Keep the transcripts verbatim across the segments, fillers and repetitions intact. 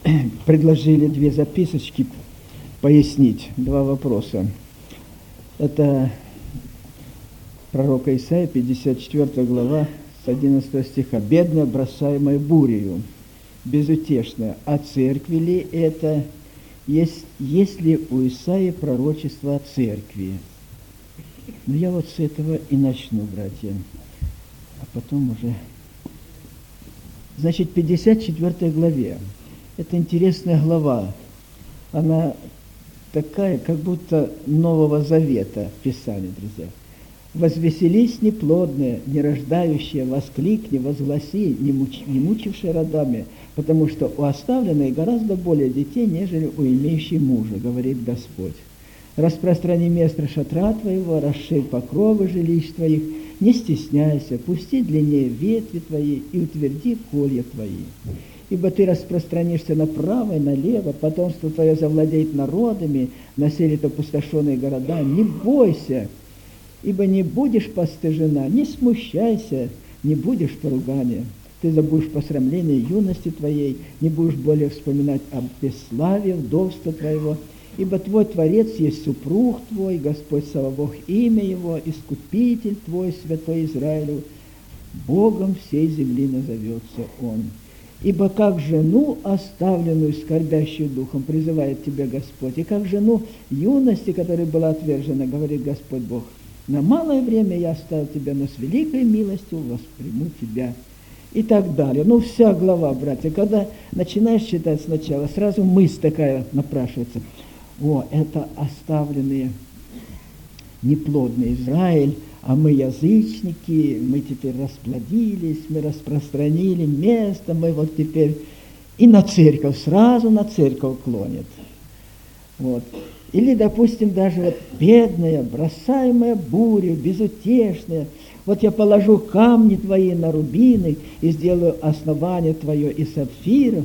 предложили две записочки пояснить, два вопроса. Это пророка Исаия, пятьдесят четвёртая глава, с одиннадцатого стиха. «Бедная, бросаемая бурею, безутешная, а церкви ли это, есть, есть ли у Исаии пророчество о церкви?» Ну, я вот с этого и начну, братья, а потом уже... Значит, в пятьдесят четвёртой главе, это интересная глава, она такая, как будто Нового Завета в Писании, друзья. «Возвеселись неплодные, нерождающие, воскликни, возгласи, не, муч, не мучившие родами, потому что у оставленной гораздо более детей, нежели у имеющей мужа, говорит Господь. Распространи место шатра твоего, расширь покровы жилищ твоих, не стесняйся, пусти длиннее ветви твои и утверди колья твои. Ибо ты распространишься направо и налево, потомство твое завладеет народами, населит опустошенные города. Не бойся, ибо не будешь постыжена, не смущайся, не будешь поругания. Ты забудешь посрамление юности твоей, не будешь более вспоминать об бесславии, вдовства твоего. Ибо твой Творец есть супруг твой, Господь Саваоф, имя его, Искупитель твой, Святой Израилю, Богом всей земли назовется он. Ибо как жену, оставленную, скорбящую духом, призывает тебя Господь, и как жену юности, которая была отвержена, говорит Господь Бог, на малое время я оставил тебя, но с великой милостью восприму тебя. И так далее. Ну, вся глава, братья, когда начинаешь читать сначала, сразу мысль такая напрашивается. О, это оставленные неплодный Израиль, а мы язычники, мы теперь расплодились, мы распространили место, мы вот теперь и на церковь, сразу на церковь клонит. Вот. Или, допустим, даже вот бедная, бросаемая буря, безутешная, вот я положу камни твои на рубины и сделаю основание твое из сапфиров.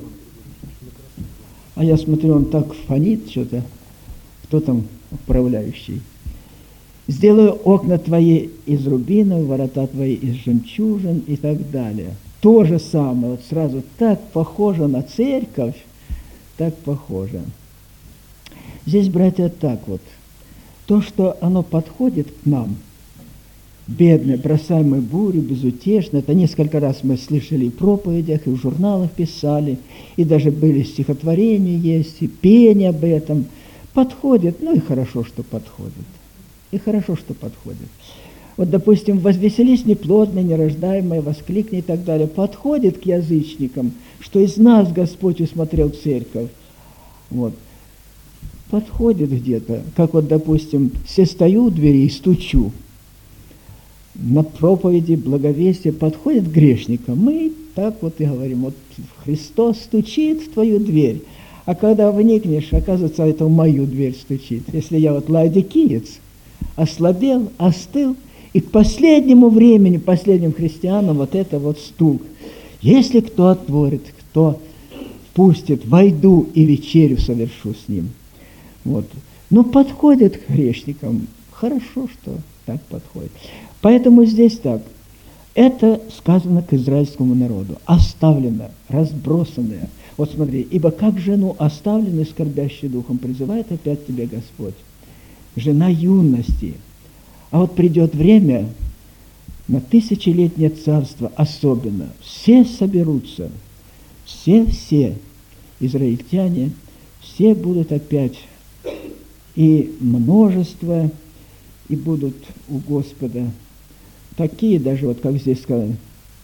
А я смотрю, он так фонит что-то. Кто там управляющий? Сделаю окна твои из рубинов, ворота твои из жемчужин и так далее. То же самое, вот сразу так похоже на церковь, так похоже. Здесь, братья, так вот. То, что оно подходит к нам, бедное, бросаемое бурю, безутешно, это несколько раз мы слышали и в проповедях, и в журналах писали, и даже были стихотворения есть, и пение об этом. Подходит, ну и хорошо, что подходит. И хорошо, что подходит. Вот, допустим, «возвеселись неплодные, нерождаемые, воскликни» и так далее. Подходит к язычникам, что из нас Господь усмотрел церковь. Вот. Подходит где-то, как вот, допустим, все стою у двери и стучу. На проповеди, благовестие подходит к грешникам. Мы так вот и говорим, вот Христос стучит в твою дверь. А когда вникнешь, оказывается, это в мою дверь стучит. Если я вот ладикиец, ослабел, остыл, и к последнему времени, последним христианам вот это вот стук. Если кто отворит, кто пустит, войду и вечерю совершу с ним. Вот. Но подходит к грешникам. Хорошо, что так подходит. Поэтому здесь так. Это сказано к израильскому народу. Оставлено, разбросанное. Вот смотри, ибо как жену оставленную, скорбящую духом, призывает опять тебя Господь. Жена юности. А вот придет время, на тысячелетнее царство особенно, все соберутся, все-все израильтяне, все будут опять, и множество, и будут у Господа такие даже, вот как здесь сказано,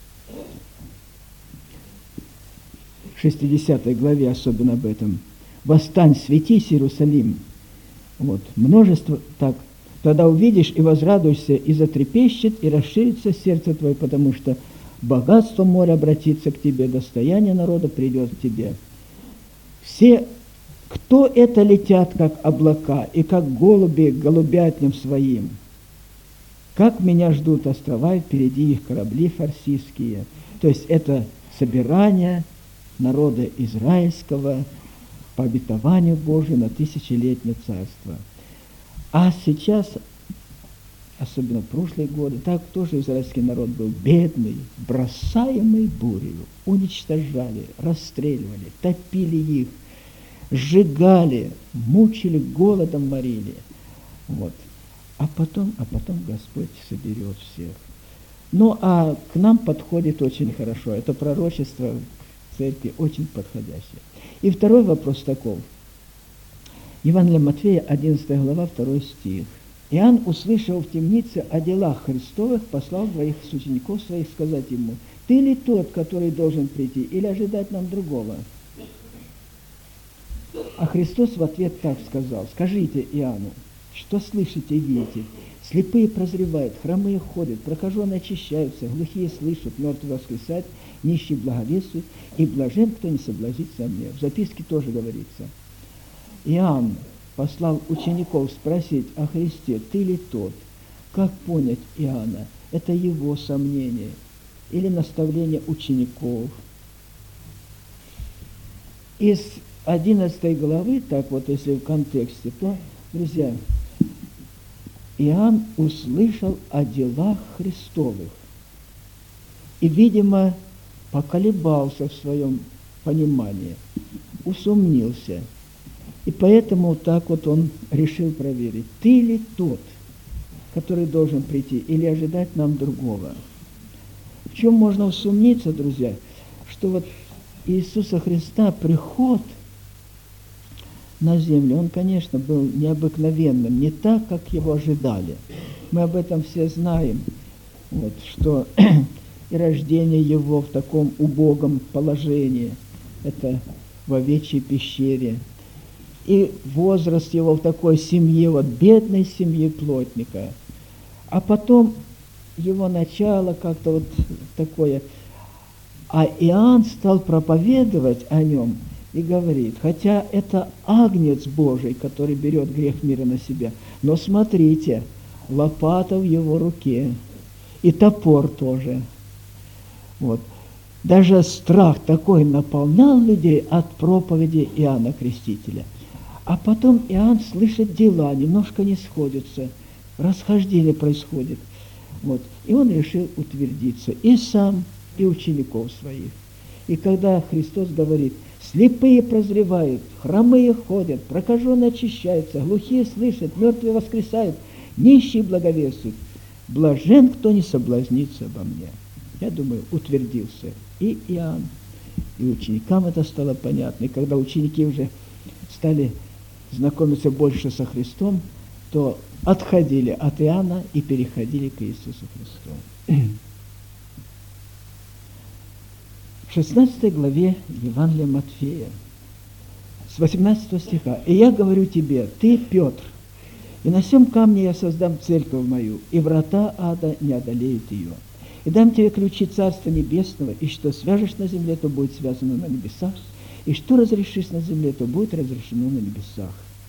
в шестидесятой главе особенно об этом. «Восстань, светись, Иерусалим». Вот, множество, так, тогда увидишь и возрадуешься, и затрепещет, и расширится сердце твое, потому что богатство моря обратится к тебе, достояние народа придет к тебе. Все, кто это летят, как облака, и как голуби к голубятням своим, как меня ждут острова, и впереди их корабли фарсийские. То есть это собирание народа израильского по обетованию Божию на тысячелетнее царство. А сейчас особенно в прошлые годы, так тоже израильский народ был бедный, бросаемый бурею, уничтожали, расстреливали, топили их, сжигали, мучили, голодом морили. Вот. А потом, а потом Господь соберет всех. Ну, а к нам подходит очень хорошо. Это пророчество в церкви очень подходящее. И второй вопрос таков. Евангелие Матфея, одиннадцатая глава, второй стих. Иоанн, услышал в темнице о делах Христовых, послал двоих учеников своих сказать ему: «Ты ли тот, который должен прийти, или ожидать нам другого?» А Христос в ответ так сказал: «Скажите Иоанну, что слышите и видите? Слепые прозревают, хромые ходят, прокаженные очищаются, глухие слышат, мертвые воскресают, нищие благовествуют, и блажен, кто не соблазнится мне». В записке тоже говорится. Иоанн послал учеников спросить о Христе: «Ты ли тот?» Как понять Иоанна? Это его сомнение или наставление учеников? Из одиннадцатой главы, так вот если в контексте, то, друзья, Иоанн услышал о делах Христовых и, видимо, поколебался в своем понимании, усомнился. И поэтому так вот он решил проверить: ты ли тот, который должен прийти, или ожидать нам другого? В чем можно усомниться, друзья? Что вот Иисуса Христа приход на землю, он, конечно, был необыкновенным, не так, как его ожидали. Мы об этом все знаем, вот, что и рождение его в таком убогом положении, это в овечьей пещере, и возраст его в такой семье, вот бедной семье плотника, а потом его начало как-то вот такое. А Иоанн стал проповедовать о нем и говорит: хотя это агнец Божий, который берет грех мира на себя, но смотрите, лопата в его руке, и топор тоже. Вот. Даже страх такой наполнял людей от проповеди Иоанна Крестителя. А потом Иоанн слышит, дела немножко не сходятся, расхождение происходит. Вот. И он решил утвердиться, и сам, и учеников своих. И когда Христос говорит: слепые прозревают, хромые ходят, прокаженные очищаются, глухие слышат, мертвые воскресают, нищие благовествуют, блажен, кто не соблазнится обо мне. Я думаю, утвердился и Иоанн, и ученикам это стало понятно. И когда ученики уже стали знакомиться больше со Христом, то отходили от Иоанна и переходили к Иисусу Христу. В шестнадцатой главе Евангелия Матфея, с восемнадцатого стиха: «И я говорю тебе, ты Петр, и на сем камне я создам церковь мою, и врата ада не одолеют ее. И дам тебе ключи Царства Небесного, и что свяжешь на земле, то будет связано на небесах, и что разрешишь на земле, то будет разрешено на небесах».